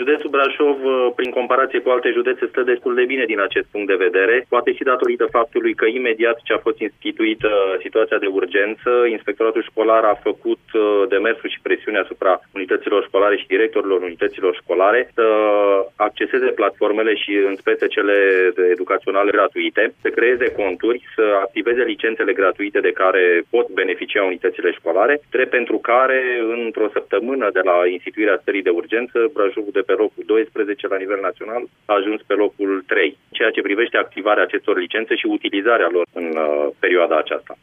Județul Brașov, prin comparație cu alte județe, stă destul de bine din acest punct de vedere, poate și datorită faptului că imediat ce a fost instituită situația de urgență, Inspectoratul Școlar a făcut demersul și presiune asupra unităților școlare și directorilor unităților școlare să acceseze platformele și în speță cele educaționale gratuite, să creeze conturi, să activeze licențele gratuite de care pot beneficia unitățile școlare, drept pentru care, într-o săptămână de la instituirea stării de urgență, Brașovul de pe locul 12 la nivel național a ajuns pe locul 3, ceea ce privește activarea acestor licențe și utilizarea lor în perioada aceasta.